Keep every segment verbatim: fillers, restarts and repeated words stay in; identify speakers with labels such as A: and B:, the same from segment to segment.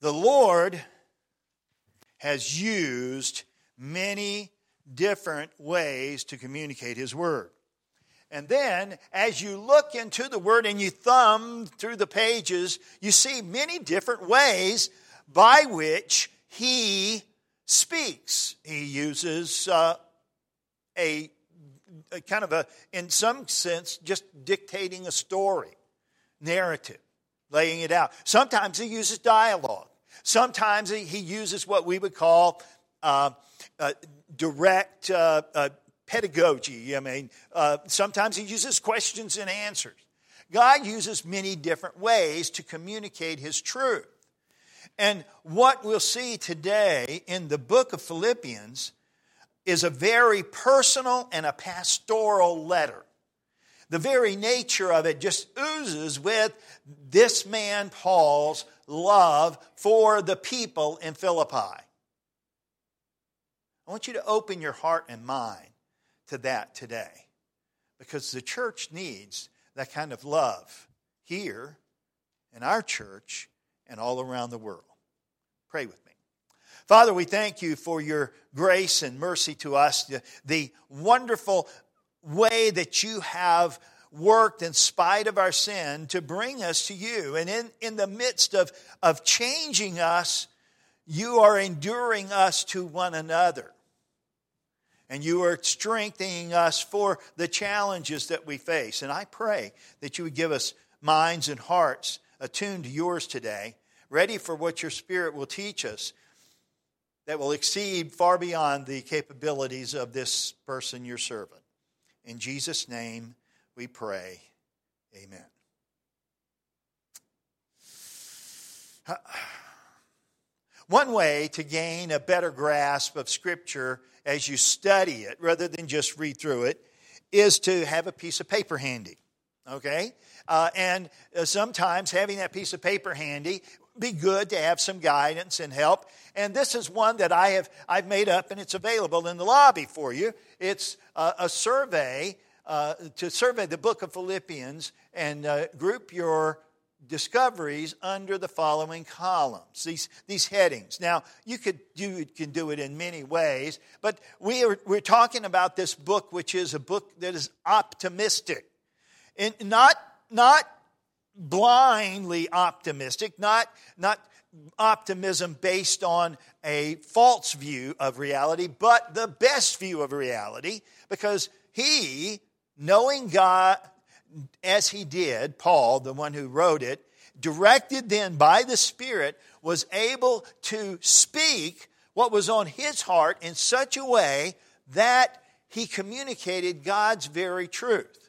A: The Lord has used many different ways to communicate His Word. And then, as you look into the Word and you thumb through the pages, you see many different ways by which He speaks. He uses uh, a, a kind of a, in some sense, just dictating a story, narrative, laying it out. Sometimes He uses dialogue. Sometimes He uses what we would call uh, uh, direct uh, uh, pedagogy. I mean, uh, sometimes He uses questions and answers. God uses many different ways to communicate His truth. And what we'll see today in the book of Philippians is a very personal and a pastoral letter. The very nature of it just oozes with this man Paul's love for the people in Philippi. I want you to open your heart and mind to that today, because the church needs that kind of love here in our church and all around the world. Pray with me. Father, we thank You for Your grace and mercy to us, the, the wonderful way that You have worked in spite of our sin to bring us to You. And in, in the midst of, of changing us, You are enduring us to one another. And You are strengthening us for the challenges that we face. And I pray that You would give us minds and hearts attuned to Yours today, ready for what Your Spirit will teach us, that will exceed far beyond the capabilities of this person, Your servant. In Jesus' name we pray. Amen. One way to gain a better grasp of Scripture as you study it, rather than just read through it, is to have a piece of paper handy. Okay? Uh, and uh, sometimes having that piece of paper handy be good to have some guidance and help. And this is one that I have I've made up, and it's available in the lobby for you. It's uh, a survey uh, to survey the book of Philippians and uh, group your discoveries under the following columns, these these headings. Now, you could you can do it in many ways, but we are we're talking about this book, which is a book that is optimistic, and not not blindly optimistic, not not optimism based on a false view of reality, but the best view of reality, because he, knowing God as he did, Paul, the one who wrote it, directed then by the Spirit, was able to speak what was on his heart in such a way that he communicated God's very truth.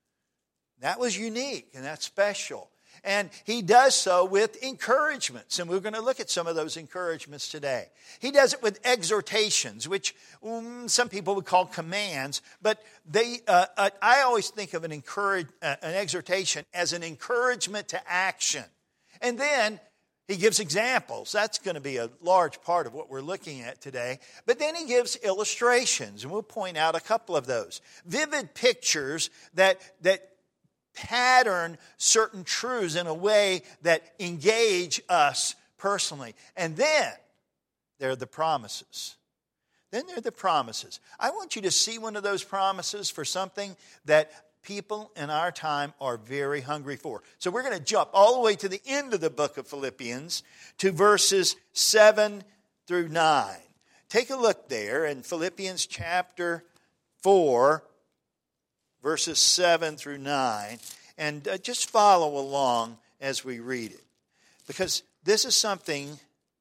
A: That was unique and that's special. And he does so with encouragements. And we're going to look at some of those encouragements today. He does it with exhortations, which um, some people would call commands. But they, uh, uh, I always think of an, encourage, uh, an exhortation as an encouragement to action. And then he gives examples. That's going to be a large part of what we're looking at today. But then he gives illustrations. And we'll point out a couple of those. Vivid pictures that that pattern certain truths in a way that engage us personally. And then there are the promises. Then there are the promises. I want you to see one of those promises for something that people in our time are very hungry for. So we're going to jump all the way to the end of the book of Philippians to verses seven through nine. Take a look there in Philippians chapter four, verses seven through nine, and uh, just follow along as we read it. Because this is something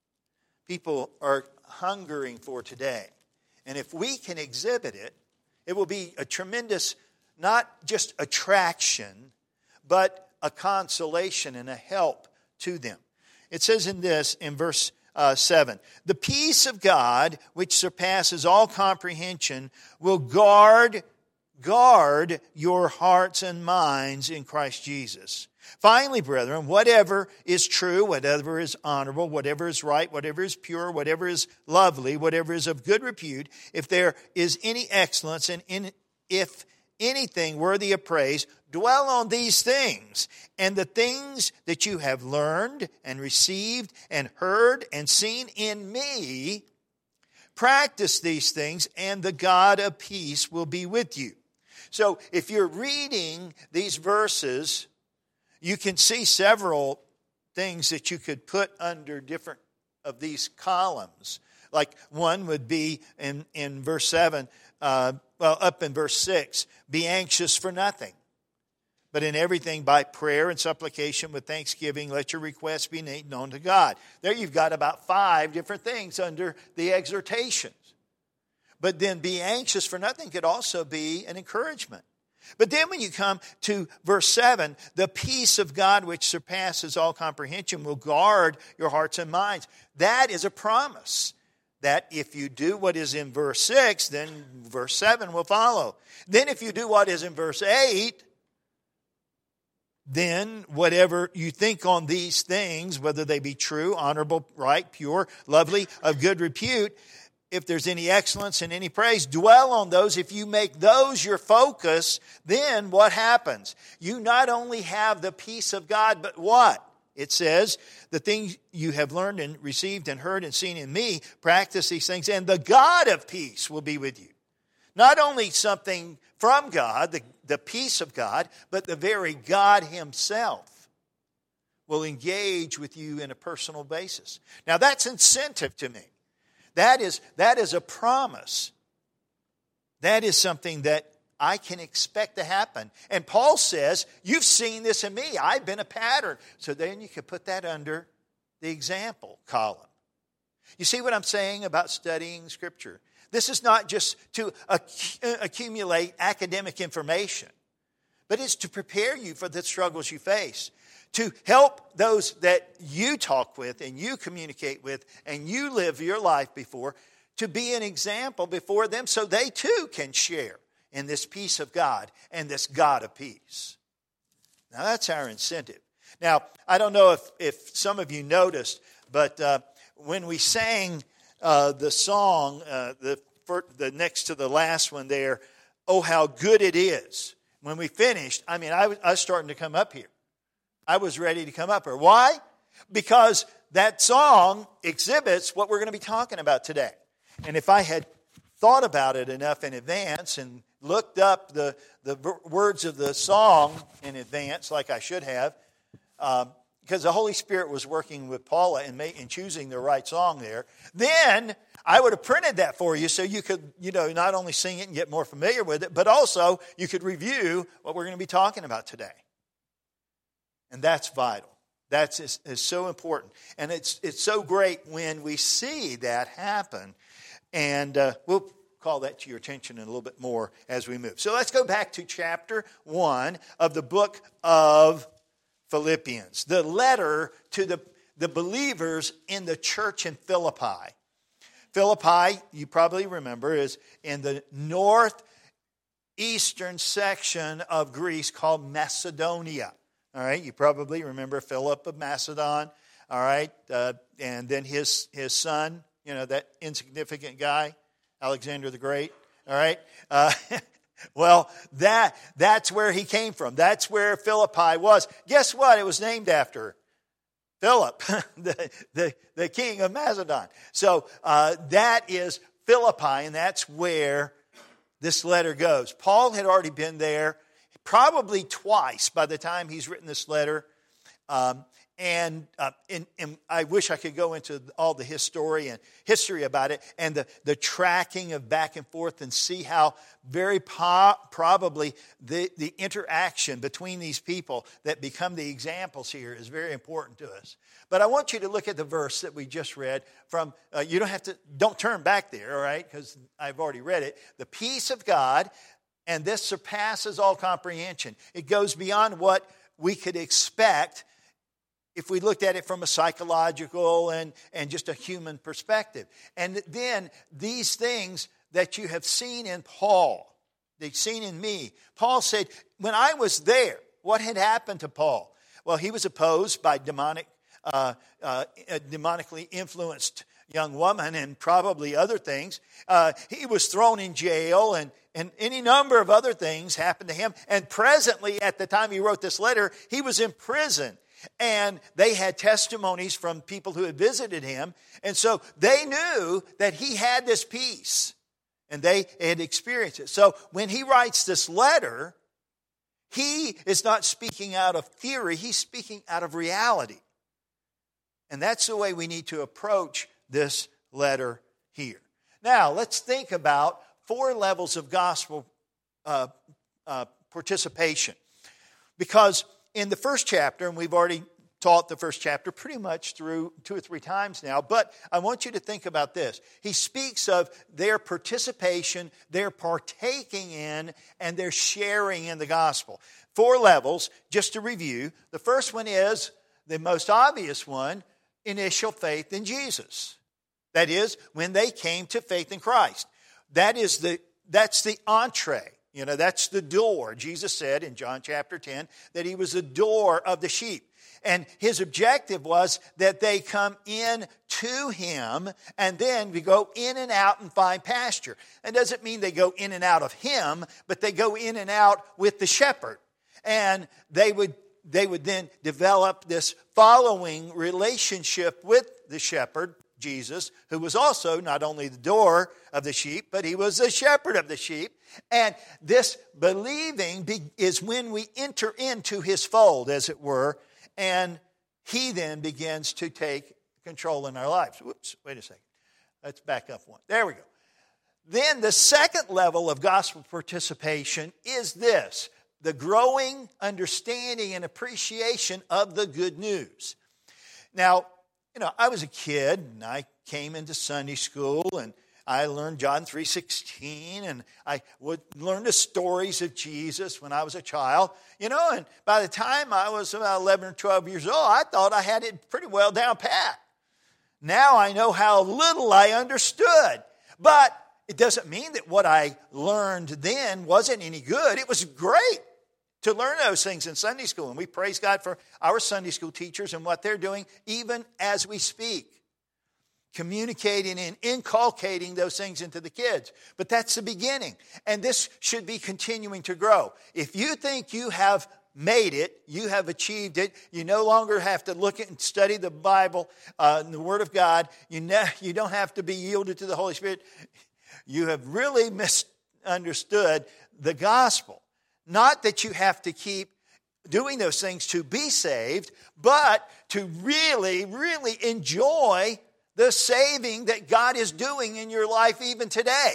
A: people are hungering for today. And if we can exhibit it, it will be a tremendous, not just attraction, but a consolation and a help to them. It says in this, in verse uh, seven, the peace of God, which surpasses all comprehension, will guard Guard your hearts and minds in Christ Jesus. Finally, brethren, whatever is true, whatever is honorable, whatever is right, whatever is pure, whatever is lovely, whatever is of good repute, if there is any excellence and in, if anything worthy of praise, dwell on these things, and the things that you have learned and received and heard and seen in me, practice these things, and the God of peace will be with you. So if you're reading these verses, you can see several things that you could put under different of these columns. Like one would be in, in verse seven, uh, well, up in verse six, be anxious for nothing, but in everything by prayer and supplication with thanksgiving, let your requests be made known to God. There you've got about five different things under the exhortations. But then be anxious for nothing could also be an encouragement. But then when you come to verse seven, the peace of God which surpasses all comprehension will guard your hearts and minds. That is a promise that if you do what is in verse six, then verse seven will follow. Then if you do what is in verse eight, then whatever you think on these things, whether they be true, honorable, right, pure, lovely, of good repute, if there's any excellence and any praise, dwell on those. If you make those your focus, then what happens? You not only have the peace of God, but what? It says, the things you have learned and received and heard and seen in me, practice these things, and the God of peace will be with you. Not only something from God, the, the peace of God, but the very God himself will engage with you in a personal basis. Now that's incentive to me. That is, that is a promise. That is something that I can expect to happen. And Paul says, you've seen this in me. I've been a pattern. So then you could put that under the example column. You see what I'm saying about studying Scripture? This is not just to accumulate academic information, but it's to prepare you for the struggles you face, to help those that you talk with and you communicate with and you live your life before, to be an example before them so they too can share in this peace of God and this God of peace. Now that's our incentive. Now, I don't know if, if some of you noticed, but uh, when we sang uh, the song, uh, the, for, the next to the last one there, Oh, How Good It Is, when we finished, I mean, I was, I was starting to come up here. I was ready to come up here. Why? Because that song exhibits what we're going to be talking about today. And if I had thought about it enough in advance and looked up the, the words of the song in advance, like I should have, um, because the Holy Spirit was working with Paula in, in choosing the right song there, then I would have printed that for you so you could, you know, not only sing it and get more familiar with it, but also you could review what we're going to be talking about today. And that's vital. That's is, is so important. And it's it's so great when we see that happen. And uh, we'll call that to your attention in a little bit more as we move. So let's go back to chapter one of the book of Philippians, the letter to the, the believers in the church in Philippi. Philippi, you probably remember, is in the northeastern section of Greece called Macedonia. All right, you probably remember Philip of Macedon, all right, uh, and then his his son, you know, that insignificant guy, Alexander the Great, all right. Uh, well, that that's where he came from. That's where Philippi was. Guess what? It was named after Philip, the, the, the king of Macedon. So uh, that is Philippi, and that's where this letter goes. Paul had already been there probably twice by the time he's written this letter. Um, and, uh, and, and I wish I could go into all the history and history about it and the, the tracking of back and forth and see how very po- probably the, the interaction between these people that become the examples here is very important to us. But I want you to look at the verse that we just read from, uh, you don't have to, don't turn back there, all right, because I've already read it. The peace of God, and this surpasses all comprehension. It goes beyond what we could expect if we looked at it from a psychological and, and just a human perspective. And then these things that you have seen in Paul, they've seen in me. Paul said, when I was there, what had happened to Paul? Well, he was opposed by demonic, uh, uh, demonically influenced young woman and probably other things. Uh, he was thrown in jail, and, and any number of other things happened to him. And presently, at the time he wrote this letter, he was in prison. And they had testimonies from people who had visited him. And so they knew that he had this peace. And they had experienced it. So when he writes this letter, he is not speaking out of theory. He's speaking out of reality. And that's the way we need to approach this letter here. Now, let's think about four levels of gospel uh, uh, participation. Because in the first chapter, and we've already taught the first chapter pretty much through two or three times now, but I want you to think about this. He speaks of their participation, their partaking in, and their sharing in the gospel. Four levels, just to review. The first one is, the most obvious one, initial faith in Jesus. That is, when they came to faith in Christ. That is the, that's the entree. You know, that's the door. Jesus said in John chapter ten that he was the door of the sheep. And his objective was that they come in to him, and then we go in and out and find pasture. That doesn't mean they go in and out of him, but they go in and out with the shepherd. And they would they would then develop this following relationship with the shepherd, Jesus, who was also not only the door of the sheep, but he was the shepherd of the sheep. And this believing is when we enter into his fold, as it were, and he then begins to take control in our lives. Whoops, wait a second. Let's back up one. There we go. Then the second level of gospel participation is this: the growing understanding and appreciation of the good news. Now, you know, I was a kid, and I came into Sunday school, and I learned John three sixteen, and I would learn the stories of Jesus when I was a child. You know, and by the time I was about eleven or twelve years old, I thought I had it pretty well down pat. Now I know how little I understood. But it doesn't mean that what I learned then wasn't any good. It was great to learn those things in Sunday school. And we praise God for our Sunday school teachers and what they're doing even as we speak. Communicating and inculcating those things into the kids. But that's the beginning. And this should be continuing to grow. If you think you have made it, you have achieved it, you no longer have to look at and study the Bible, uh, the Word of God, you, ne- you don't have to be yielded to the Holy Spirit, you have really misunderstood the gospel. Not that you have to keep doing those things to be saved, but to really, really enjoy the saving that God is doing in your life even today.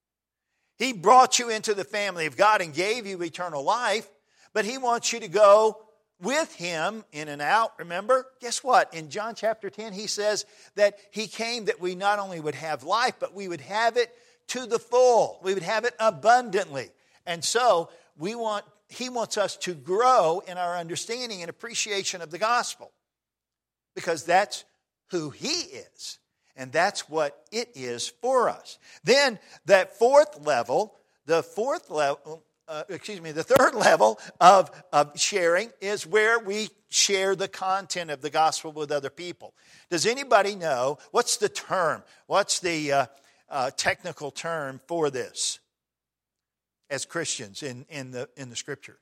A: He brought you into the family of God and gave you eternal life, but he wants you to go with him in and out. Remember? Guess what? In John chapter ten, he says that he came that we not only would have life, but we would have it to the full. We would have it abundantly. And so we want, he wants us to grow in our understanding and appreciation of the gospel, because that's who he is, and that's what it is for us. Then that fourth level, the fourth level, uh, excuse me, the third level of, of sharing is where we share the content of the gospel with other people. Does anybody know, what's the term, what's the uh, uh, technical term for this as Christians in, in the in the Scripture?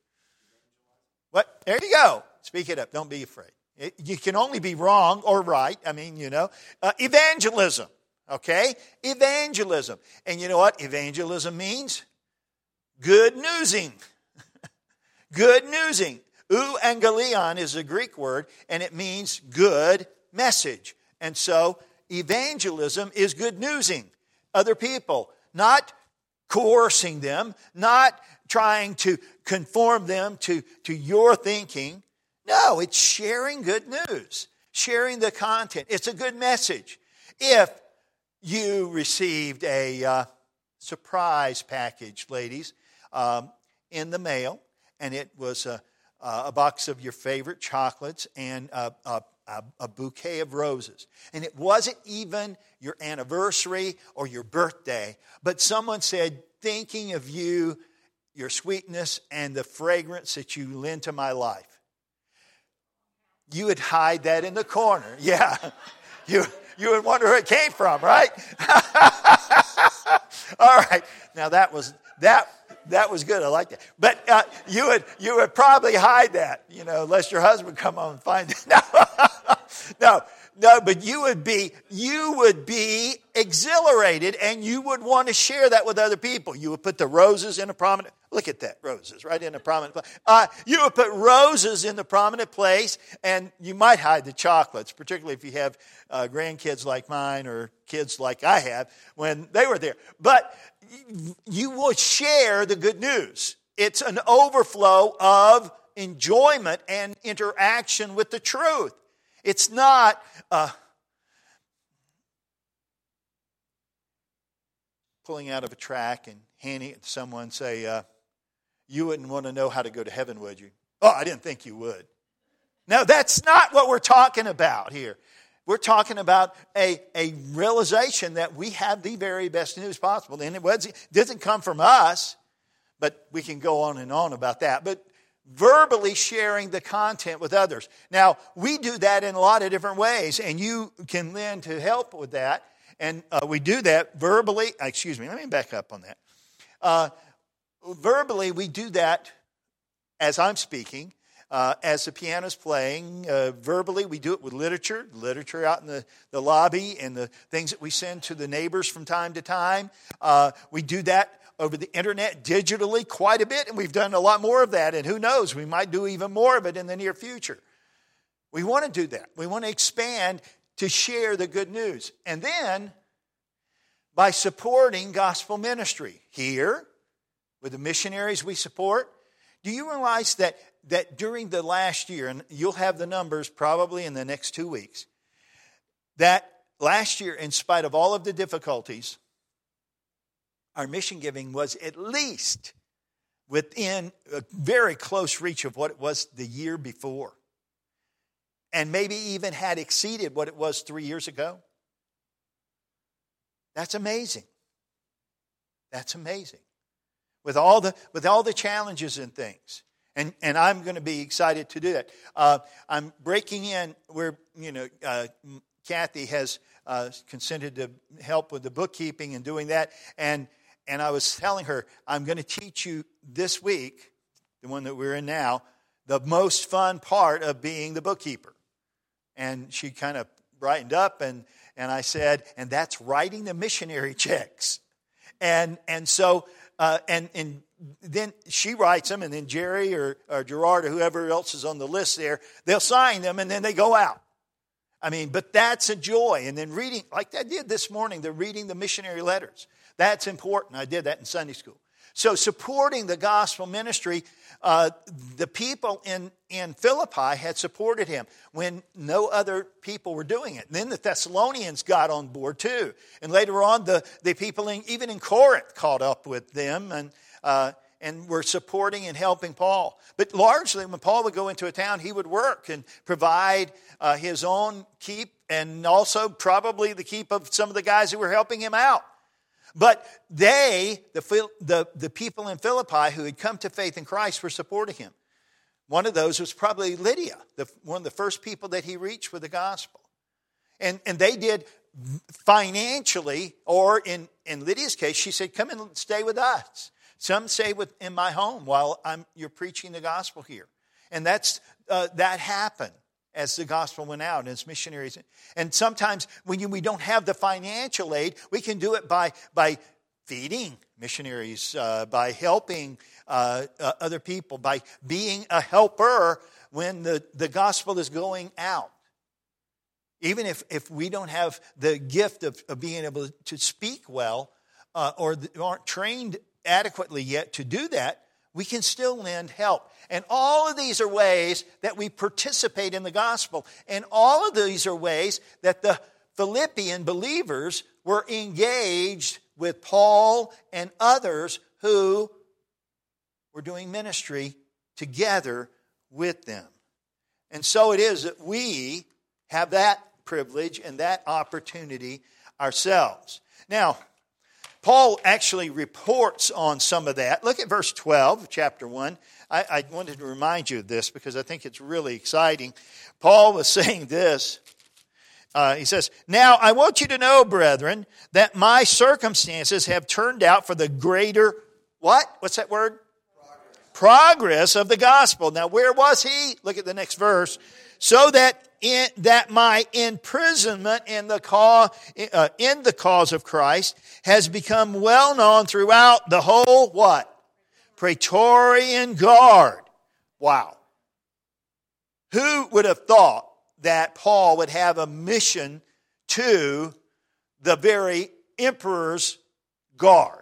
A: What? There you go. Speak it up. Don't be afraid. You can only be wrong or right. I mean, you know, uh, evangelism, okay? Evangelism. And you know what evangelism means? Good newsing. Good newsing. Euangelion is a Greek word, and it means good message. And so evangelism is good newsing other people, not coercing them, not trying to conform them to, to your thinking. No, it's sharing good news, sharing the content. It's a good message. If you received a uh, surprise package, ladies, um, in the mail, and it was a, a box of your favorite chocolates and a, a, a bouquet of roses, and it wasn't even your anniversary or your birthday, but someone said, thinking of you, your sweetness, and the fragrance that you lend to my life. You would hide that in the corner. Yeah. You, you would wonder where it came from, right? All right. Now that was that that was good. I like that. But uh, you would you would probably hide that, you know, unless your husband would come home and find it. No, no, no. But you would be you would be exhilarated, and you would want to share that with other people. You would put the roses in a prominent. Look at that, roses, right in a prominent place. Uh, you would put roses in the prominent place, and you might hide the chocolates, particularly if you have uh, grandkids like mine or kids like I have when they were there. But you will share the good news. It's an overflow of enjoyment and interaction with the truth. It's not uh, pulling out of a track and handing it to someone and say, uh, you wouldn't want to know how to go to heaven, would you? Oh, I didn't think you would. No, that's not what we're talking about here. We're talking about a, a realization that we have the very best news possible. And it, was, it doesn't come from us, but we can go on and on about that. But verbally sharing the content with others. Now, we do that in a lot of different ways, and you can lend to help with that. And uh, we do that verbally. Excuse me, let me back up on that. Uh, verbally, we do that as I'm speaking. Uh, as the piano's playing, uh, verbally, we do it with literature, literature out in the, the lobby and the things that we send to the neighbors from time to time. Uh, we do that over the internet digitally quite a bit, and we've done a lot more of that, and who knows, we might do even more of it in the near future. We want to do that. We want to expand to share the good news. And then, by supporting gospel ministry here, with the missionaries we support, do you realize that that during the last year, and you'll have the numbers probably in the next two weeks, that last year, in spite of all of the difficulties, our mission giving was at least within a very close reach of what it was the year before. And maybe even had exceeded what it was three years ago. That's amazing. That's amazing. With all the with all the challenges and things. And and I'm going to be excited to do that. Uh, I'm breaking in where, you know, uh, Kathy has uh, consented to help with the bookkeeping and doing that. And and I was telling her, I'm going to teach you this week, the one that we're in now, the most fun part of being the bookkeeper. And she kind of brightened up, and, and I said, and that's writing the missionary checks. And and so, uh, and and then she writes them, and then Jerry or, or Gerard or whoever else is on the list there, they'll sign them, and then they go out. I mean, but that's a joy. And then reading, like I did this morning, they're reading the missionary letters. That's important. I did that in Sunday school. So supporting the gospel ministry, uh, the people in, in Philippi had supported him when no other people were doing it. And then the Thessalonians got on board too. And later on, the, the people in, even in Corinth caught up with them and uh, and were supporting and helping Paul. But largely, when Paul would go into a town, he would work and provide uh, his own keep and also probably the keep of some of the guys who were helping him out. But they, the, the, the people in Philippi who had come to faith in Christ, were supporting him. One of those was probably Lydia, the, one of the first people that he reached with the gospel. And, and they did financially, or in, in Lydia's case, she said, come and stay with us. Some stay with, in my home while I'm, you're preaching the gospel here. And that's uh, that happened as the gospel went out, and as missionaries. And sometimes when you, we don't have the financial aid, we can do it by, by feeding missionaries, uh, by helping uh, uh, other people, by being a helper when the, the gospel is going out. Even if, if we don't have the gift of, of being able to speak well, uh, or aren't trained adequately yet to do that, we can still lend help. And all of these are ways that we participate in the gospel. And all of these are ways that the Philippian believers were engaged with Paul and others who were doing ministry together with them. And so it is that we have that privilege and that opportunity ourselves. Now, Paul actually reports on some of that. Look at verse twelve of chapter one. I, I wanted to remind you of this because I think it's really exciting. Paul was saying this Uh, he says, now I want you to know, brethren, that my circumstances have turned out for the greater, what? What's that word? Progress. Progress of the gospel. Now where was he? Look at the next verse. So that in, that my imprisonment in the cause, uh, in the cause of Christ has become well known throughout the whole, what? Praetorian Guard. Wow. Who would have thought that Paul would have a mission to the very emperor's guard?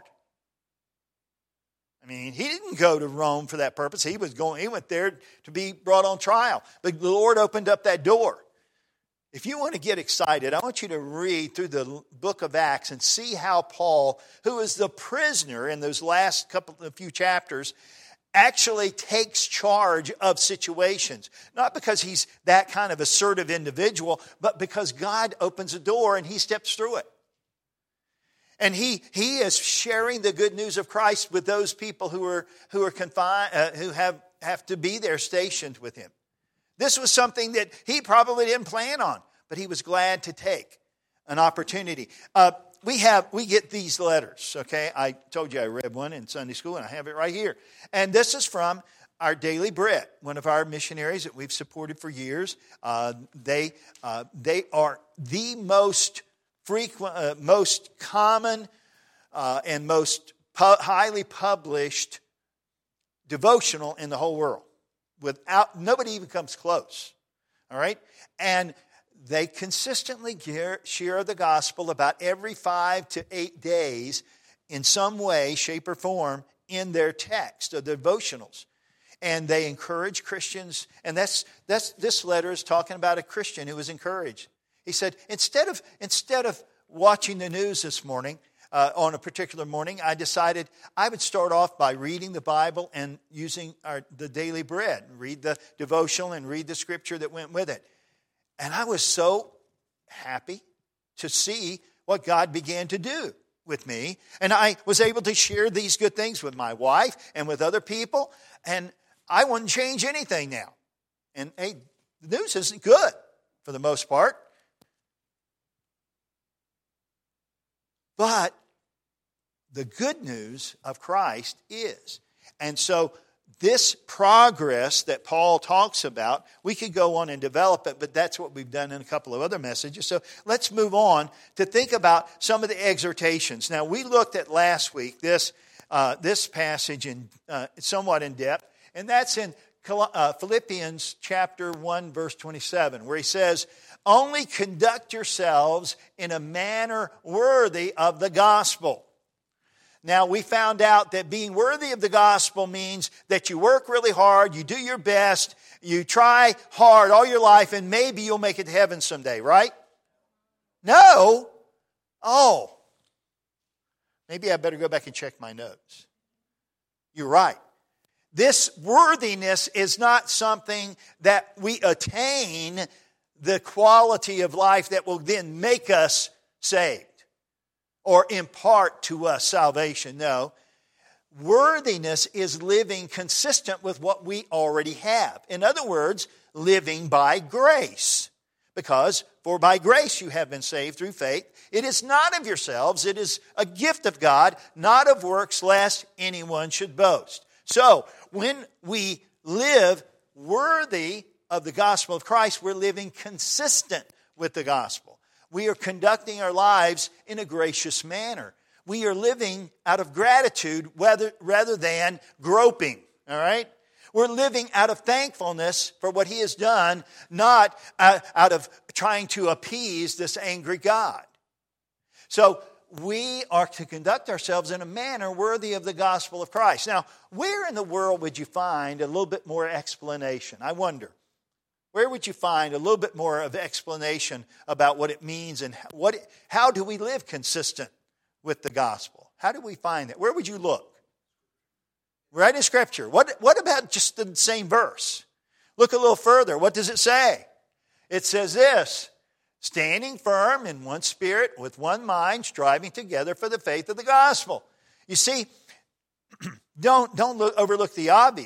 A: I mean, he didn't go to Rome for that purpose. He was going, he went there to be brought on trial. But the Lord opened up that door. If you want to get excited, I want you to read through the book of Acts and see how Paul, who is the prisoner in those last couple of few chapters, actually takes charge of situations. Not because he's that kind of assertive individual, but because God opens a door and he steps through it. And he he is sharing the good news of Christ with those people who are who are confined, uh, who have, have to be there stationed with him. This was something that he probably didn't plan on, but he was glad to take an opportunity. Uh, we have we get these letters, okay? I told you I read one in Sunday school, and I have it right here. And this is from our Daily Bread, one of our missionaries that we've supported for years. Uh, they uh, they are the most frequent, uh, most common, uh, and most pu- highly published devotional in the whole world. Without nobody even comes close. All right? And they consistently gear, share the gospel about every five to eight days in some way, shape, or form in their text, or devotionals. And they encourage Christians. And that's that's this letter is talking about a Christian who was encouraged. He said, instead of instead of watching the news this morning, Uh, on a particular morning, I decided I would start off by reading the Bible and using our, the Daily Bread. Read the devotional and read the scripture that went with it. And I was so happy to see what God began to do with me. And I was able to share these good things with my wife and with other people. And I wouldn't change anything now. And hey, the news isn't good for the most part. But the good news of Christ is. And so this progress that Paul talks about, we could go on and develop it, but that's what we've done in a couple of other messages. So let's move on to think about some of the exhortations. Now, we looked at last week this uh, this passage in uh, somewhat in depth, and that's in uh, Philippians chapter one, verse twenty-seven, where he says, only conduct yourselves in a manner worthy of the gospel. Now, we found out that being worthy of the gospel means that you work really hard, you do your best, you try hard all your life, and maybe you'll make it to heaven someday, right? No? Oh. Maybe I better go back and check my notes. You're right. This worthiness is not something that we attain the quality of life that will then make us saved or impart to us salvation. No. Worthiness is living consistent with what we already have. In other words, living by grace. Because, for by grace you have been saved through faith. It is not of yourselves, it is a gift of God, not of works, lest anyone should boast. So, when we live worthy of the gospel of Christ, we're living consistent with the gospel. We are conducting our lives in a gracious manner. We are living out of gratitude rather, rather than groping, all right? We're living out of thankfulness for what He has done, not uh, out of trying to appease this angry God. So we are to conduct ourselves in a manner worthy of the gospel of Christ. Now, where in the world would you find a little bit more explanation? I wonder. Where would you find a little bit more of explanation about what it means and what it, how do we live consistent with the gospel? How do we find that? Where would you look? Right in Scripture. What, what about just the same verse? Look a little further. What does it say? It says this, standing firm in one spirit with one mind, striving together for the faith of the gospel. You see, don't, don't look, overlook the obvious.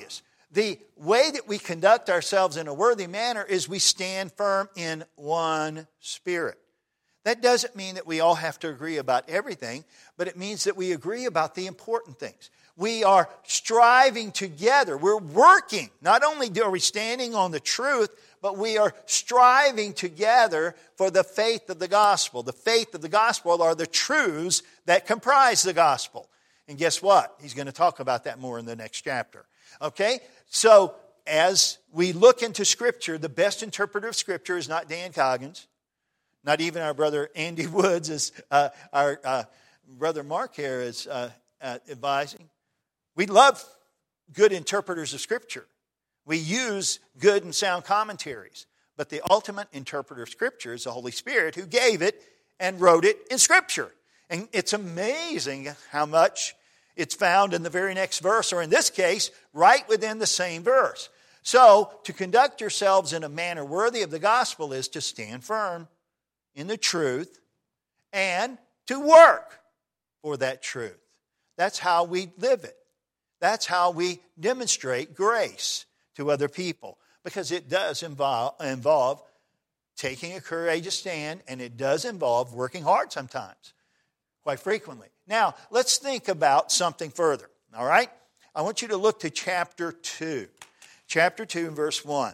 A: The way that we conduct ourselves in a worthy manner is we stand firm in one spirit. That doesn't mean that we all have to agree about everything, but it means that we agree about the important things. We are striving together. We're working. Not only are we standing on the truth, but we are striving together for the faith of the gospel. The faith of the gospel are the truths that comprise the gospel. And guess what? He's going to talk about that more in the next chapter. Okay? So, as we look into Scripture, the best interpreter of Scripture is not Dan Coggins, not even our brother Andy Woods, as uh, our uh, brother Mark here is uh, uh, advising. We love good interpreters of Scripture. We use good and sound commentaries. But the ultimate interpreter of Scripture is the Holy Spirit who gave it and wrote it in Scripture. And it's amazing how much it's found in the very next verse, or in this case, right within the same verse. So, to conduct yourselves in a manner worthy of the gospel is to stand firm in the truth and to work for that truth. That's how we live it. That's how we demonstrate grace to other people, because it does involve, involve taking a courageous stand, and it does involve working hard sometimes, quite frequently. Now, let's think about something further, all right? I want you to look to chapter two. Chapter two and verse one.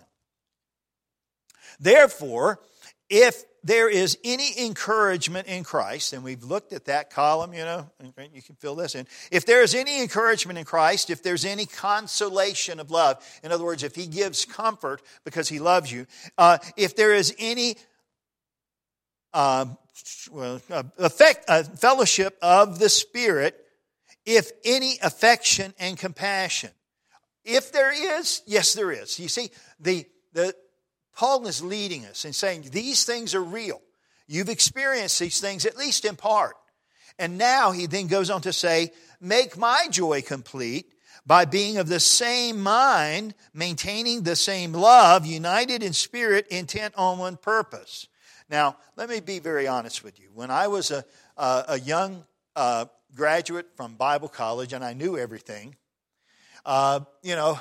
A: Therefore, if there is any encouragement in Christ, and we've looked at that column, you know, you can fill this in. If there is any encouragement in Christ, if there's any consolation of love, in other words, if He gives comfort because He loves you, uh, if there is any uh, well, uh, effect, uh, fellowship of the Spirit, if any affection and compassion. If there is, yes, there is. You see, the the Paul is leading us and saying these things are real. You've experienced these things, at least in part. And now he then goes on to say, make my joy complete by being of the same mind, maintaining the same love, united in spirit, intent on one purpose. Now, let me be very honest with you. When I was a, a, a young uh, graduate from Bible college and I knew everything, uh, you know,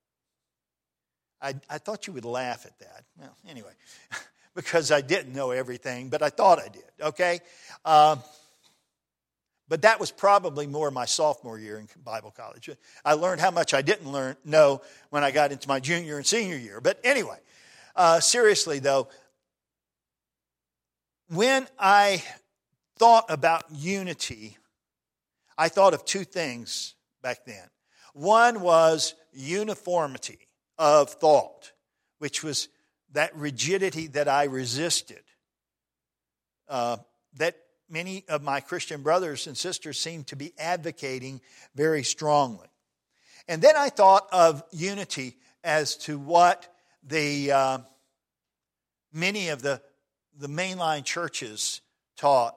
A: I, I thought you would laugh at that. Well, anyway, because I didn't know everything, but I thought I did, okay? Uh, but that was probably more my sophomore year in Bible college. I learned how much I didn't learn know when I got into my junior and senior year. But anyway, uh, seriously though, when I thought about unity, I thought of two things back then. One was uniformity of thought, which was that rigidity that I resisted, uh, that many of my Christian brothers and sisters seem to be advocating very strongly. And then I thought of unity as to what the uh, many of the, the mainline churches taught.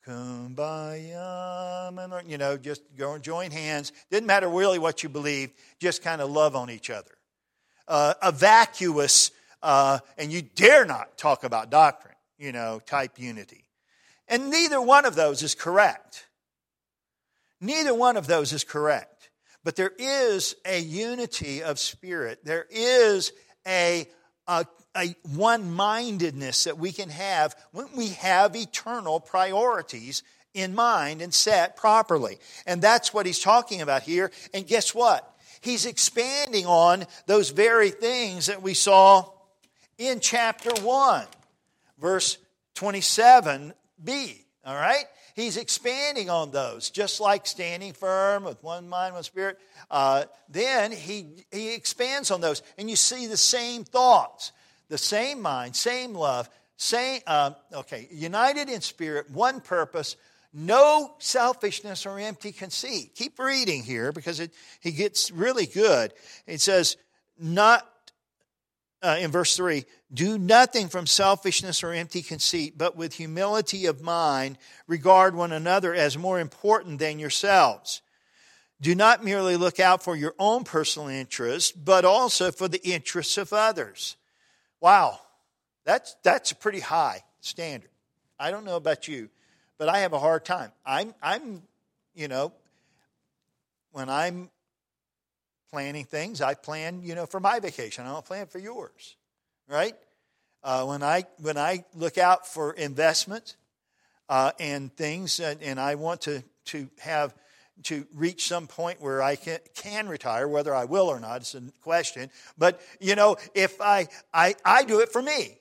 A: Kumbaya, you know, just go and join hands. Didn't matter really what you believed, just kind of love on each other. Uh, a vacuous, uh, and you dare not talk about doctrine, you know, type unity. And neither one of those is correct. Neither one of those is correct. But there is a unity of spirit. There is a, a, a one-mindedness that we can have when we have eternal priorities in mind and set properly. And that's what he's talking about here. And guess what? He's expanding on those very things that we saw in chapter one, verse twenty-seven b. All right? He's expanding on those, just like standing firm with one mind, one spirit. Uh, then he, he expands on those, and you see the same thoughts, the same mind, same love, same, uh, okay, united in spirit, one purpose, no selfishness or empty conceit. Keep reading here because it, he gets really good. It says, not, uh, in verse three, do nothing from selfishness or empty conceit, but with humility of mind, regard one another as more important than yourselves. Do not merely look out for your own personal interests, but also for the interests of others. Wow, that's, that's a pretty high standard. I don't know about you, but I have a hard time. I'm, I'm, you know, when I'm planning things, I plan, you know, for my vacation. I don't plan for yours, right? Uh, when I when I look out for investments uh, and things, and, and I want to to have to reach some point where I can can retire, whether I will or not, it's a question. But you know, if I I I do it for me,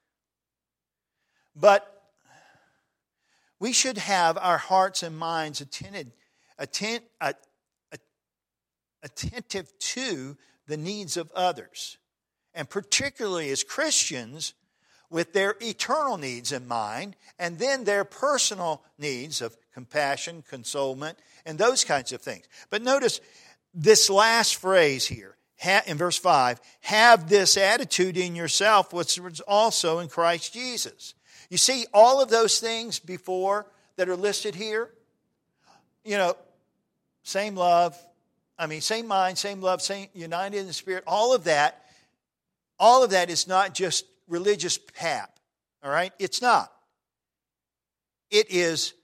A: but we should have our hearts and minds attentive, attent, attentive to the needs of others. And particularly as Christians, with their eternal needs in mind, and then their personal needs of compassion, consolement, and those kinds of things. But notice this last phrase here, in verse five, have this attitude in yourself, which was also in Christ Jesus. You see, all of those things before that are listed here, you know, same love, I mean, same mind, same love, same united in the Spirit, all of that, all of that is not just religious pap, all right? It's not. It is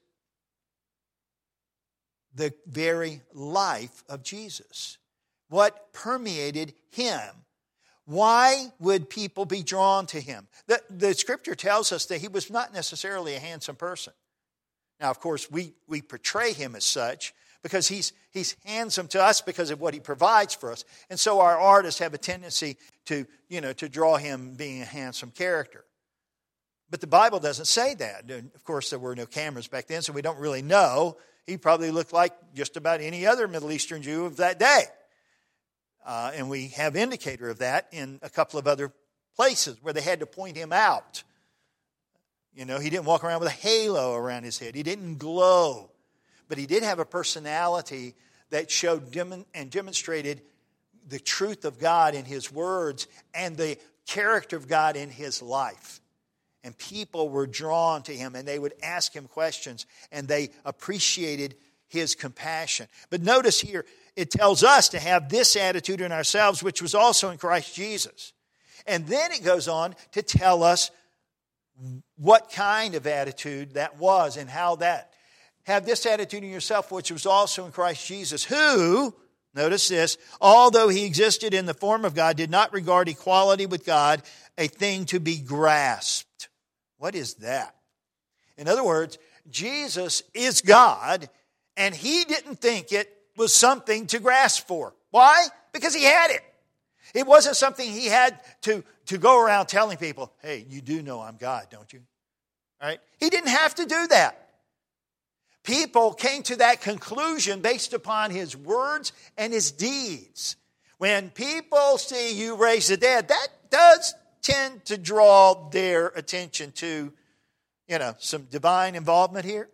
A: the very life of Jesus. What permeated him. Why would people be drawn to him? The, the Scripture tells us that he was not necessarily a handsome person. Now, of course, we, we portray him as such because he's, he's handsome to us because of what he provides for us. And so our artists have a tendency to, you know, to draw him being a handsome character. But the Bible doesn't say that. And of course, there were no cameras back then, so we don't really know. He probably looked like just about any other Middle Eastern Jew of that day. Uh, and we have indicator of that in a couple of other places where they had to point him out. You know, he didn't walk around with a halo around his head. He didn't glow. But he did have a personality that showed dem- and demonstrated the truth of God in his words and the character of God in his life. And people were drawn to him and they would ask him questions and they appreciated his compassion. But notice here, it tells us to have this attitude in ourselves, which was also in Christ Jesus. And then it goes on to tell us what kind of attitude that was and how that. Have this attitude in yourself, which was also in Christ Jesus, who, notice this, although he existed in the form of God, did not regard equality with God a thing to be grasped. What is that? In other words, Jesus is God, and he didn't think it was something to grasp for. Why? Because he had it. It wasn't something he had to, to go around telling people, hey, you do know I'm God, don't you? All right? He didn't have to do that. People came to that conclusion based upon his words and his deeds. When people see you raise the dead, that does tend to draw their attention to, you know, some divine involvement here.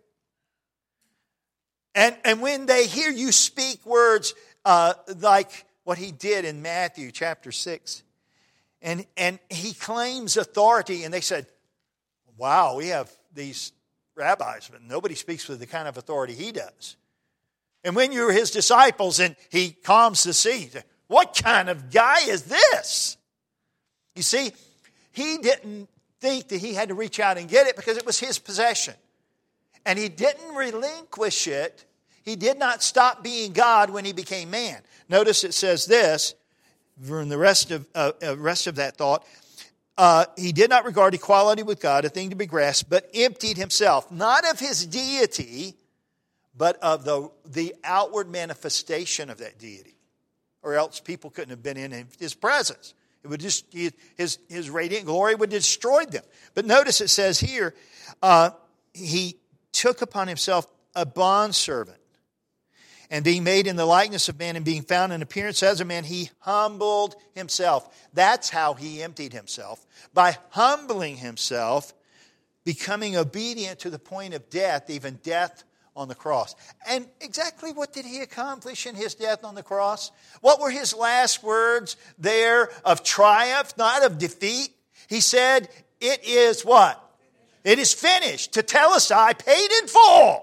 A: And, and when they hear you speak words uh, like what he did in Matthew chapter six, and, and he claims authority, and they said, wow, we have these rabbis, but nobody speaks with the kind of authority he does. And when you're his disciples and he calms the sea, what kind of guy is this? You see, he didn't think that he had to reach out and get it because it was his possession. And he didn't relinquish it. He did not stop being God when he became man. Notice it says this, in the rest of, uh, rest of that thought, Uh, he did not regard equality with God a thing to be grasped, but emptied himself, not of his deity, but of the, the outward manifestation of that deity. Or else people couldn't have been in his presence. It would just his, his radiant glory would have destroyed them. But notice it says here, uh, he took upon himself a bondservant. And being made in the likeness of man and being found in appearance as a man, he humbled himself. That's how he emptied himself. By humbling himself, becoming obedient to the point of death, even death on the cross. And exactly what did he accomplish in his death on the cross? What were his last words there of triumph, not of defeat? He said, it is what? It is finished. Tetelestai, paid in full.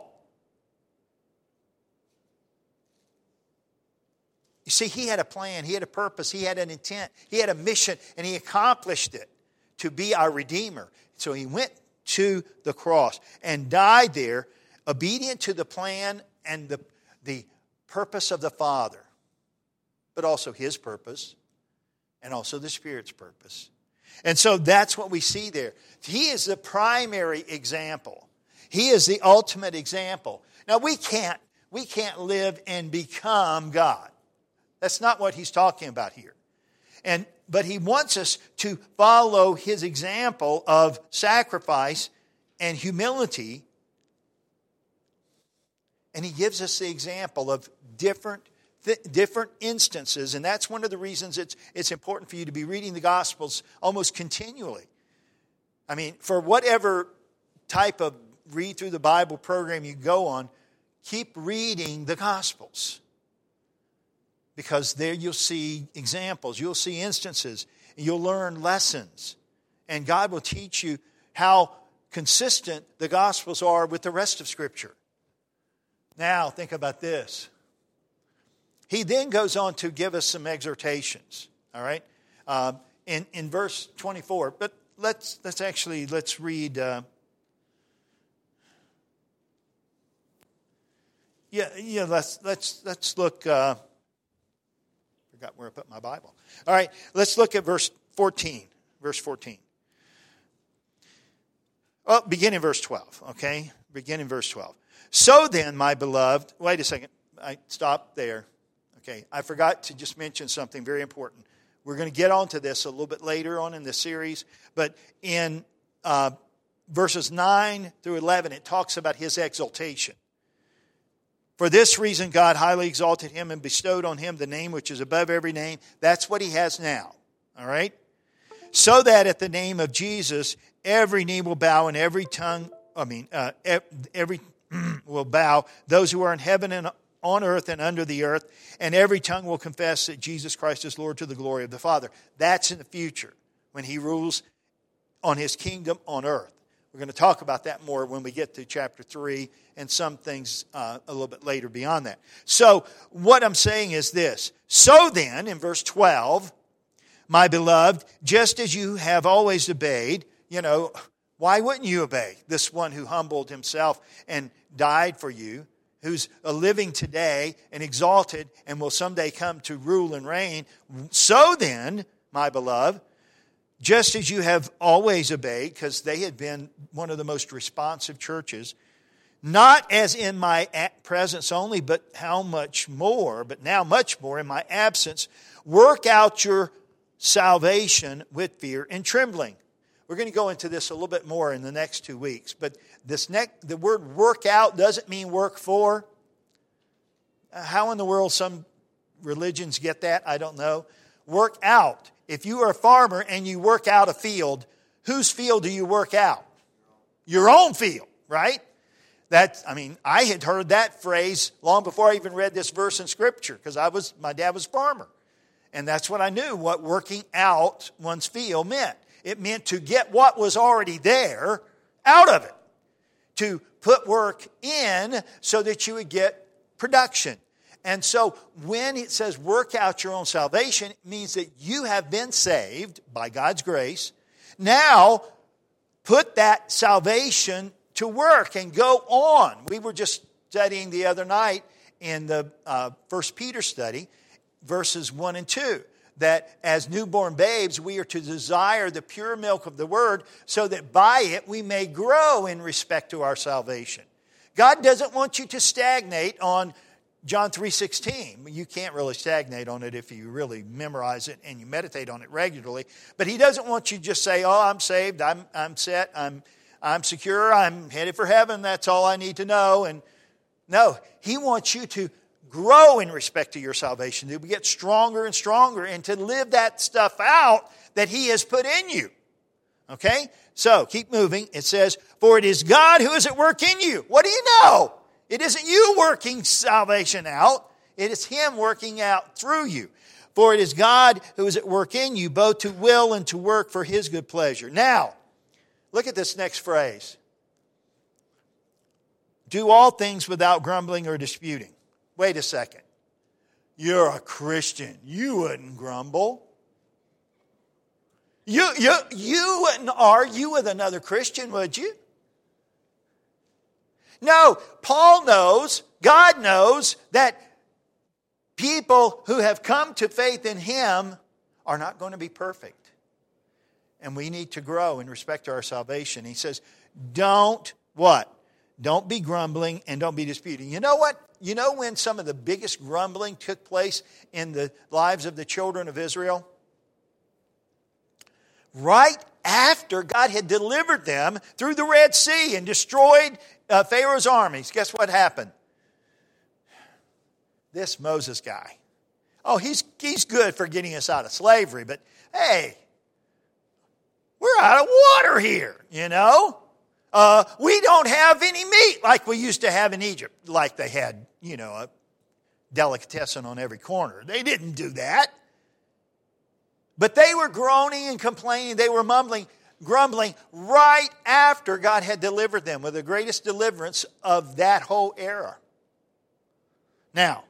A: You see, he had a plan, he had a purpose, he had an intent, he had a mission, and he accomplished it to be our Redeemer. So he went to the cross and died there, obedient to the plan and the, the purpose of the Father. but also His purpose and also the Spirit's purpose. And so that's what we see there. He is the primary example. He is the ultimate example. Now we can't, we can't live and become God. That's not what He's talking about here. And but He wants us to follow His example of sacrifice and humility. And He gives us the example of different th- different instances. And that's one of the reasons it's it's important for you to be reading the Gospels almost continually. I mean, for whatever type of read through the Bible program you go on, keep reading the Gospels. Because there you'll see examples, you'll see instances, you'll learn lessons. And God will teach you how consistent the Gospels are with the rest of Scripture. Now, think about this. He then goes on to give us some exhortations, all right? Uh, in, in verse twenty-four, but let's let's actually, let's read... Uh, yeah, yeah, let's, let's, let's look... Uh, Forgot where I put my Bible. All right, let's look at verse fourteen. Verse fourteen. Well, begin in verse twelve, okay? Begin in verse twelve. So then, my beloved, wait a second. I stopped there. Okay, I forgot to just mention something very important. We're going to get onto this a little bit later on in the series, but in uh, verses nine through eleven, it talks about His exaltation. For this reason, God highly exalted Him and bestowed on Him the name which is above every name. That's what He has now. All right? So that at the name of Jesus, every knee will bow and every tongue, I mean, uh, every will bow, those who are in heaven and on earth and under the earth, and every tongue will confess that Jesus Christ is Lord to the glory of the Father. That's in the future, when He rules on His kingdom on earth. We're going to talk about that more when we get to chapter three and some things uh, a little bit later beyond that. So what I'm saying is this. So then, in verse twelve, my beloved, just as you have always obeyed, you know, why wouldn't you obey this one who humbled Himself and died for you, who's a living today and exalted and will someday come to rule and reign? So then, my beloved, just as you have always obeyed, because they had been one of the most responsive churches, not as in my presence only, but how much more, but now much more in my absence, work out your salvation with fear and trembling. We're going to go into this a little bit more in the next two weeks, but this next, the word work out doesn't mean work for. How in the world some religions get that, I don't know. Work out. If you are a farmer and you work out a field, whose field do you work out? Your own field, right? That, I mean, I had heard that phrase long before I even read this verse in Scripture, because I was, my dad was a farmer. And that's what I knew, what working out one's field meant. It meant to get what was already there out of it. To put work in so that you would get production. And so when it says work out your own salvation, it means that you have been saved by God's grace. Now, put that salvation to work and go on. We were just studying the other night in the uh, First Peter study, verses one and two, that as newborn babes, we are to desire the pure milk of the Word so that by it we may grow in respect to our salvation. God doesn't want you to stagnate on John three sixteen. You can't really stagnate on it if you really memorize it and you meditate on it regularly. But He doesn't want you to just say, oh, I'm saved, I'm I'm set, I'm I'm secure, I'm headed for heaven, that's all I need to know. And no, He wants you to grow in respect to your salvation, to get stronger and stronger, and to live that stuff out that He has put in you. Okay? So, keep moving. It says, for it is God who is at work in you. What do you know? It isn't you working salvation out. It is Him working out through you. For it is God who is at work in you, both to will and to work for His good pleasure. Now, look at this next phrase. Do all things without grumbling or disputing. Wait a second. You're a Christian. You wouldn't grumble. You, you, you wouldn't argue with another Christian, would you? No, Paul knows, God knows that People who have come to faith in Him are not going to be perfect. And we need to grow in respect to our salvation. He says, don't what? Don't be grumbling and don't be disputing. You know what? You know when some of the biggest grumbling took place in the lives of the children of Israel? Right after God had delivered them through the Red Sea and destroyed uh, Pharaoh's armies. Guess what happened? This Moses guy. Oh, he's, he's good for getting us out of slavery, but hey, we're out of water here, you know? Uh, we don't have any meat like we used to have in Egypt, like they had, you know, a delicatessen on every corner. They didn't do that. But they were groaning and complaining. They were mumbling, grumbling right after God had delivered them with the greatest deliverance of that whole era. Now,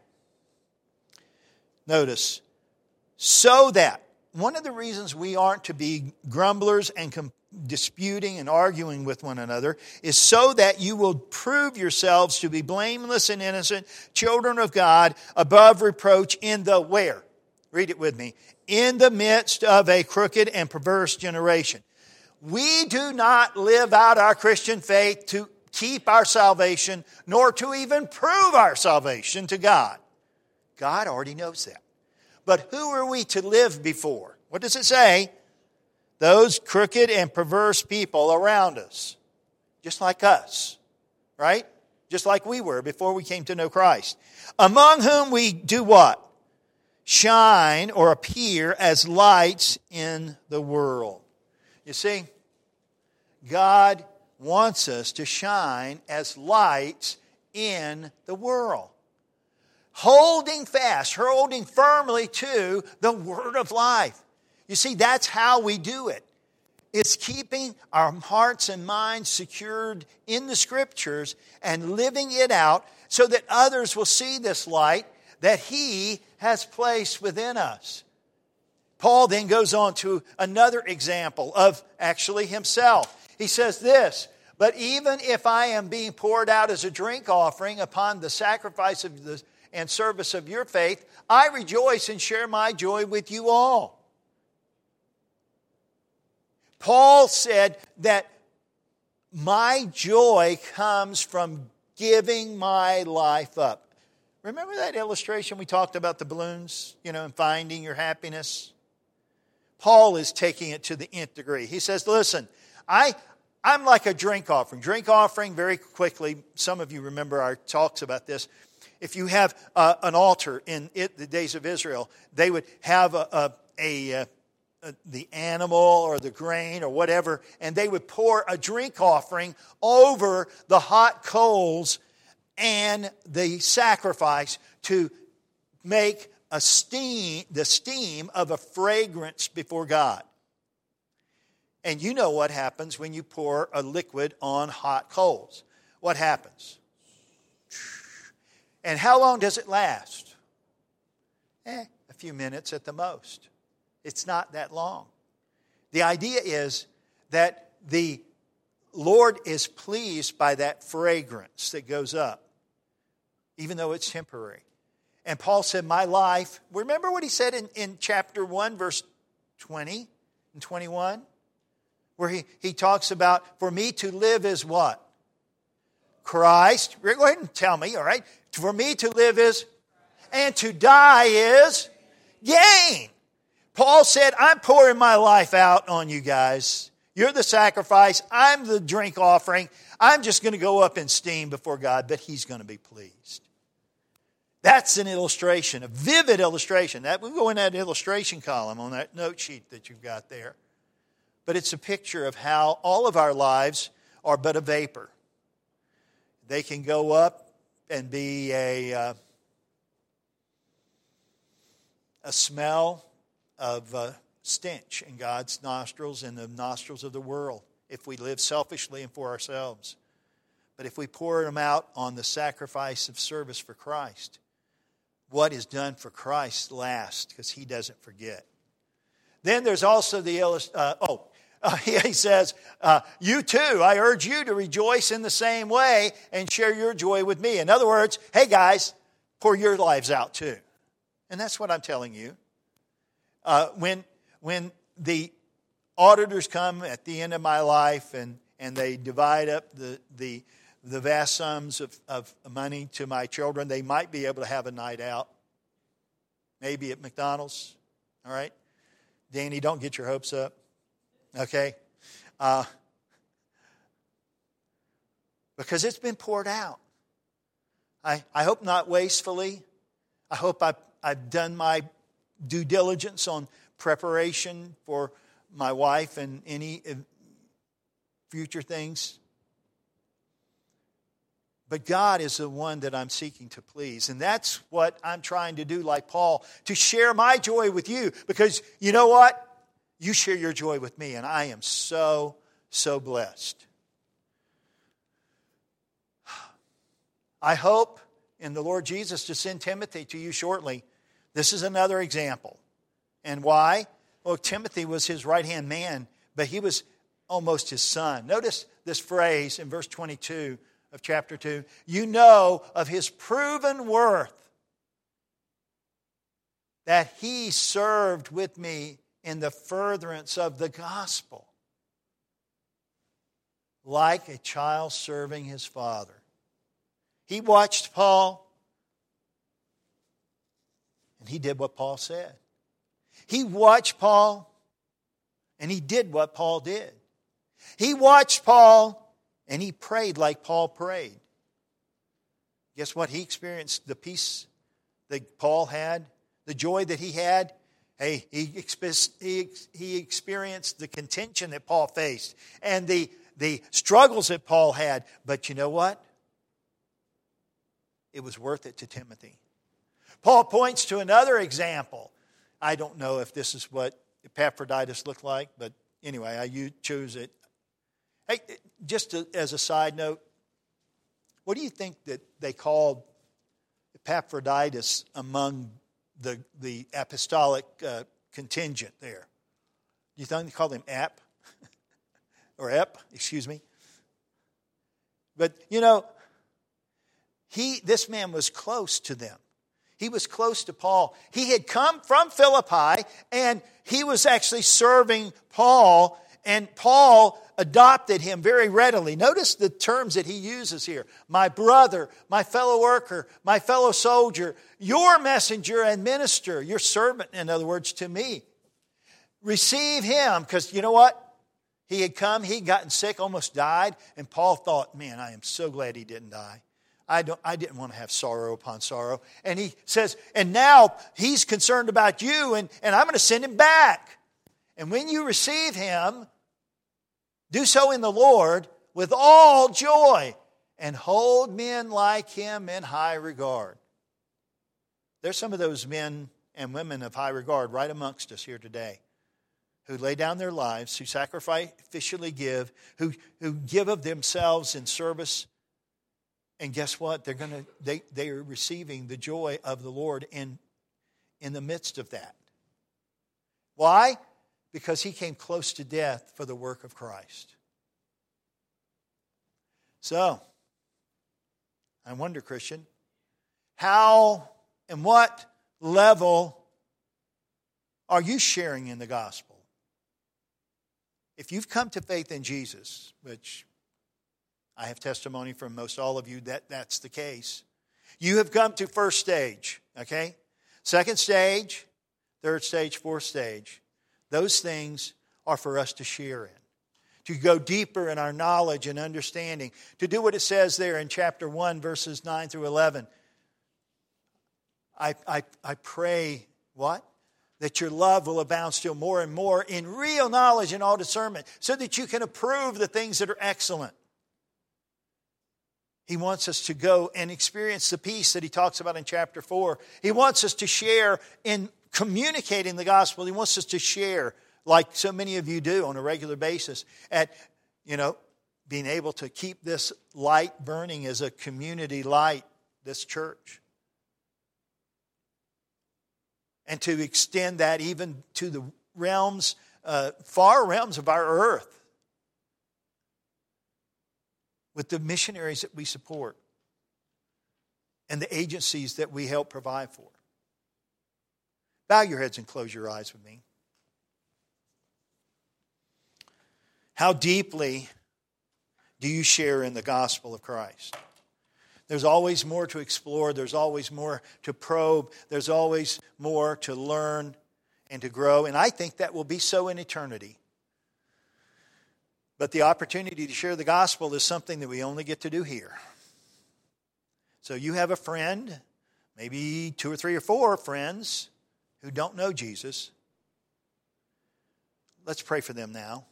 A: notice, so that, one of the reasons we aren't to be grumblers and com- disputing and arguing with one another is so that you will prove yourselves to be blameless and innocent, children of God, above reproach in the where? Read it with me. In the midst of a crooked and perverse generation. We do not live out our Christian faith to keep our salvation, nor to even prove our salvation to God. God already knows that. But who are we to live before? What does it say? Those crooked and perverse people around us. Just like us. Right? Just like we were before we came to know Christ. Among whom we do what? Shine or appear as lights in the world. You see, God wants us to shine as lights in the world. Holding fast, holding firmly to the word of life. You see, that's how we do it. It's keeping our hearts and minds secured in the Scriptures and living it out so that others will see this light that He has placed within us. Paul then goes on to another example of actually himself. He says this, but even if I am being poured out as a drink offering upon the sacrifice of the and service of your faith, I rejoice and share my joy with you all. Paul said that my joy comes from giving my life up. Remember that illustration we talked about the balloons, you know, and finding your happiness? Paul is taking it to the nth degree. He says, listen, I, I'm like a drink offering. Drink offering, very quickly, some of you remember our talks about this. If you have uh, an altar in it, the days of Israel, they would have a, a, a, a the animal or the grain or whatever, and they would pour a drink offering over the hot coals and the sacrifice to make a steam, the steam of a fragrance before God. And you know what happens when you pour a liquid on hot coals. What happens? And how long does it last? Eh, a few minutes at the most. It's not that long. The idea is that the Lord is pleased by that fragrance that goes up, even though it's temporary. And Paul said, my life, remember what he said in, in chapter one, verse twenty and twenty-one? Where he, he talks about, for me to live is what? Christ. Go ahead and tell me, all right? For me to live is, and to die is gain. Paul said, I'm pouring my life out on you guys. You're the sacrifice. I'm the drink offering. I'm just going to go up in steam before God, but He's going to be pleased. That's an illustration, a vivid illustration. That we go in that illustration column on that note sheet that you've got there. But it's a picture of how all of our lives are but a vapor. They can go up and be a, uh, a smell of uh, stench in God's nostrils and the nostrils of the world if we live selfishly and for ourselves. But if we pour them out on the sacrifice of service for Christ, what is done for Christ lasts because He doesn't forget. Then there's also the, uh, oh, Uh, he says, uh, you too, I urge you to rejoice in the same way and share your joy with me. In other words, hey guys, pour your lives out too. And that's what I'm telling you. Uh, when, when the auditors come at the end of my life and, and they divide up the, the, the vast sums of, of money to my children, they might be able to have a night out. Maybe at McDonald's. All right? Danny, don't get your hopes up. Okay? Uh, because it's been poured out. I, I hope not wastefully. I hope I've, I've done my due diligence on preparation for my wife and any future things. But God is the one that I'm seeking to please. And that's what I'm trying to do, like Paul, to share my joy with you. Because you know what? You share your joy with me, and I am so, so blessed. I hope in the Lord Jesus to send Timothy to you shortly. This is another example. And why? Well, Timothy was his right-hand man, but he was almost his son. Notice this phrase in verse twenty-two of chapter two. You know of his proven worth, that he served with me in the furtherance of the gospel, like a child serving his father. He watched Paul, and he did what Paul said. He watched Paul, and he did what Paul did. He watched Paul, and he prayed like Paul prayed. Guess what? He experienced the peace that Paul had, the joy that he had. Hey, he, he, he experienced the contention that Paul faced and the, the struggles that Paul had. But you know what? It was worth it to Timothy. Paul points to another example. I don't know if this is what Epaphroditus looked like, but anyway, I chose it. Hey, just to, as a side note, what do you think that they called Epaphroditus among the, the apostolic uh, contingent there? Do you think they called him Ap? or Ep, excuse me? But, you know, he this man was close to them. He was close to Paul. He had come from Philippi, and he was actually serving Paul, and Paul adopted him very readily. Notice the terms that he uses here. My brother, my fellow worker, my fellow soldier, your messenger and minister, your servant, in other words, to me. Receive him, because you know what? He had come, he'd gotten sick, almost died, and Paul thought, man, I am so glad he didn't die. I don't. I didn't want to have sorrow upon sorrow. And he says, and now he's concerned about you, and, and I'm going to send him back. And when you receive him, do so in the Lord with all joy, and hold men like him in high regard. There's some of those men and women of high regard right amongst us here today, who lay down their lives, who sacrificially give, who, who give of themselves in service. And guess what? They're gonna they they are receiving the joy of the Lord in, in the midst of that. Why? Because he came close to death for the work of Christ. So, I wonder, Christian, how and what level are you sharing in the gospel? If you've come to faith in Jesus, which I have testimony from most all of you that that's the case. You have come to first stage, okay? Second stage, third stage, fourth stage. Those things are for us to share in, to go deeper in our knowledge and understanding, to do what it says there in chapter one, verses nine through eleven. I, I, I pray, what? That your love will abound still more and more in real knowledge and all discernment, so that you can approve the things that are excellent. He wants us to go and experience the peace that he talks about in chapter four. He wants us to share in communicating the gospel. He wants us to share, like so many of you do on a regular basis, at, you know, being able to keep this light burning as a community light, this church. And to extend that even to the realms, uh, far realms of our earth, with the missionaries that we support and the agencies that we help provide for. Bow your heads and close your eyes with me. How deeply do you share in the gospel of Christ? There's always more to explore. There's always more to probe. There's always more to learn and to grow. And I think that will be so in eternity. But the opportunity to share the gospel is something that we only get to do here. So you have a friend, maybe two or three or four friends who don't know Jesus. Let's pray for them now.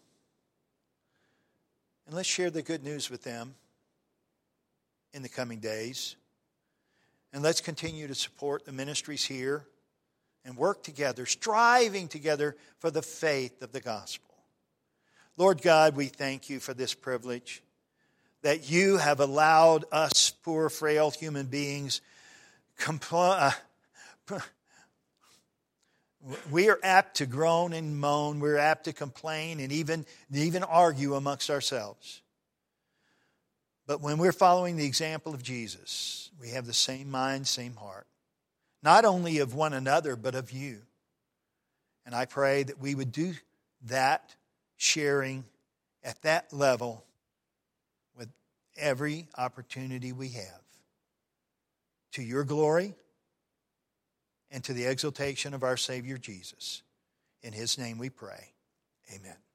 A: And let's share the good news with them in the coming days. And let's continue to support the ministries here and work together, striving together for the faith of the gospel. Lord God, we thank you for this privilege that you have allowed us poor, frail human beings. Compl- uh, we are apt to groan and moan. We're apt to complain and even, even argue amongst ourselves. But when we're following the example of Jesus, we have the same mind, same heart. Not only of one another, but of you. And I pray that we would do that, sharing at that level with every opportunity we have. To your glory and to the exaltation of our Savior Jesus. In his name we pray. Amen.